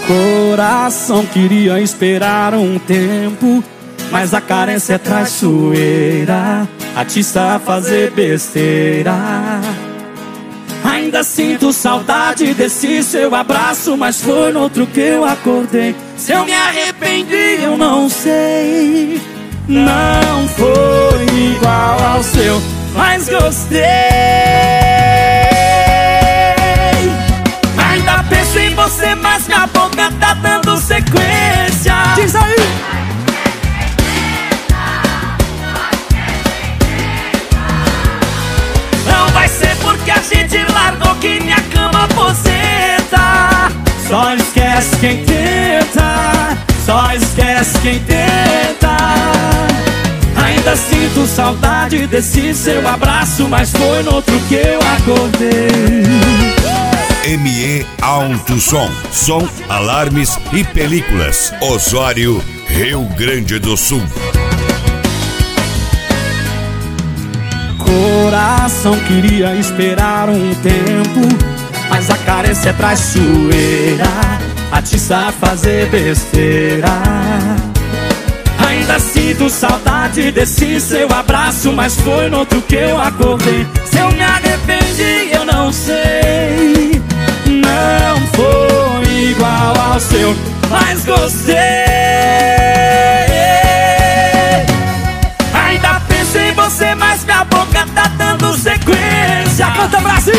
Coração queria esperar um tempo, mas a carência é traiçoeira, atiça a fazer besteira. Ainda sinto saudade desse seu abraço, mas foi no outro que eu acordei. Se eu me arrependi, eu não sei. Não foi igual ao seu, mas gostei. Ainda penso em você, mas minha boca tá dando sequência. Diz aí! Não vai ser porque a gente largou que minha cama aposenta. Só esquece quem tenta, só esquece quem tenta. Ainda sinto saudade desse seu abraço, mas foi no outro que eu acordei. ME Alto Som, som, alarmes e películas. Osório, Rio Grande do Sul. Coração queria esperar um tempo, mas a carência é traiçoeira, atiça a fazer besteira. Ainda sinto saudade desse seu abraço, mas foi no outro que eu acordei. Se eu me arrependi, eu não sei. Não foi igual ao seu, mas gostei. Ainda penso em você, mas minha boca tá dando sequência. Canta, Brasil!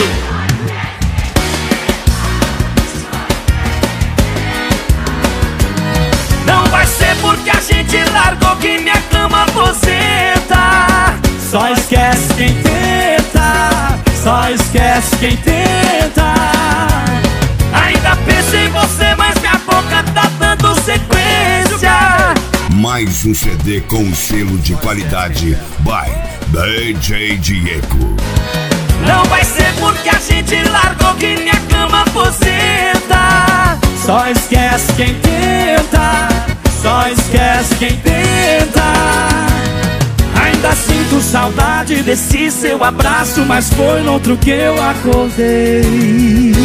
Não vai ser porque a gente largou que minha cama aposenta. Só esquece quem tenta, só esquece quem tenta. Ainda penso em você, mas minha boca tá dando sequência. Mais um CD com selo de qualidade by DJ Diego. Não vai ser porque a gente largou que minha cama aposenta. Só esquece quem tenta, só esquece quem tenta. Ainda sinto saudade desse seu abraço, mas foi no outro que eu acordei.